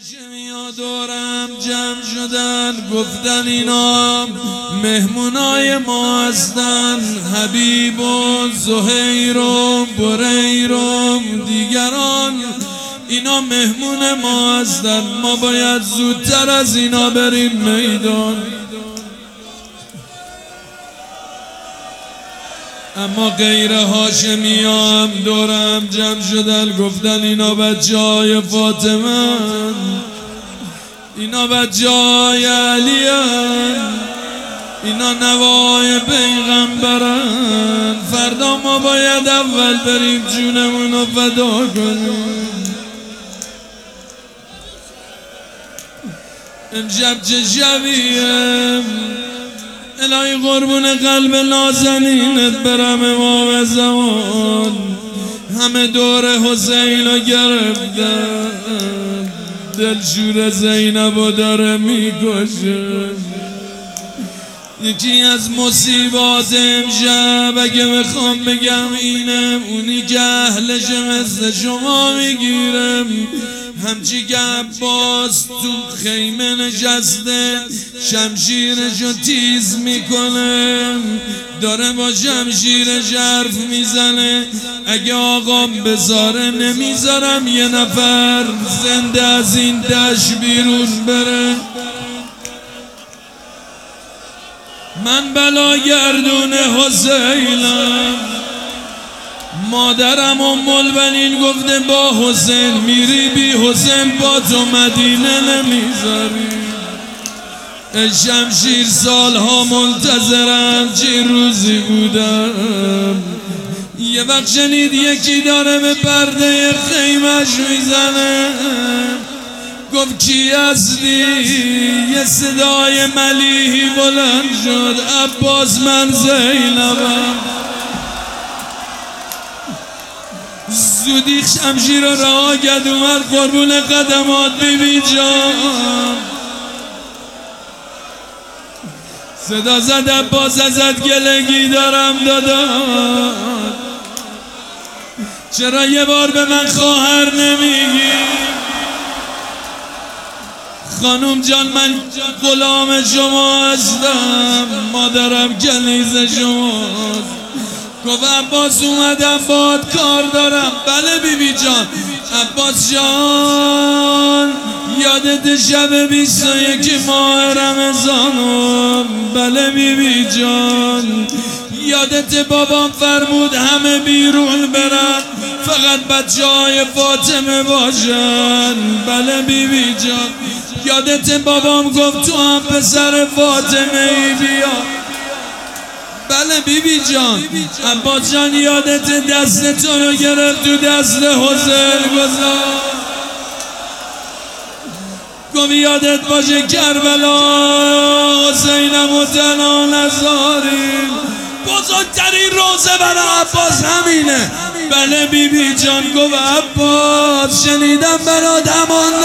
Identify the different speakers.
Speaker 1: هاشمیا دورم جمع شدن، گفتن اینا مهمونای ما هستن، حبیب و زهیر و بریر و دیگران اینا مهمون ما هستن. ما باید زودتر از اینا بریم میدان. اما غیر هاشمیام دورم جمع شدن، گفتن اینا بچه‌های فاطمه، اینا بچه‌های علی‌ان، اینا نوای پیغمبرن. فردا ما باید اول بریم جونمونو فدا کنیم. امشب چه شبیه الهی قربون قلب نازنینت برم امام زمان. همه دور حسین رو گرفتن، دلشور زینب رو داره میکشه. یکی از مصیبات امشب اگه بخوام بگم اینه، اونی که اهلش مثل شما میگیرم. همچی که عباس تو خیمه نشسته شمشیرشو تیز میکنه، داره با شمشیرش حرف میزنه. اگه آقام بذاره نمیذارم یه نفر زنده از این دشت بیرون بره. من بلاگردون حسینم، مادرم الم‌البنین گفته با حسین میری، بی حسین با تو مدینه نمیذاری. شمشیر سالها منتظرم چه روزی بودم. یه وقت شنید یکی داره به پرده خیمش میزنه، گفت کی هستی؟ یه صدای ملیحی بلند شد، عباس من زینبم. زودی شمشیر رو رها کرد اومد قربون قدمات بیبی جان. صدا زد عباس ازت گلگی دارم دادم، چرا یه بار به من خواهر نمیگی؟ خانوم جان من غلام شما هستم، مادرم کنیز شماست. گفت عباس اومدم باد کار دارم. بله بیبی جان. عباس جان یادت شب 21 ماه رمضانم؟ بله بیبی جان. یادت بابام فرمود همه بیرون برن فقط بچه‌های فاطمه باشن؟ بله بیبی جان. یادت بابام گفت تو هم پسر فاطمه ای بیا؟ بله بیبی جان. عباس جان یادت دست تو رو گرفت تو دست حسین گذاشت، گفت یادت باشه کربلا حسینم و تنها نذاریم. بزرگترین روزه برای عباس همینه. بله بیبی جان. گفت عباس شنیدم برات امان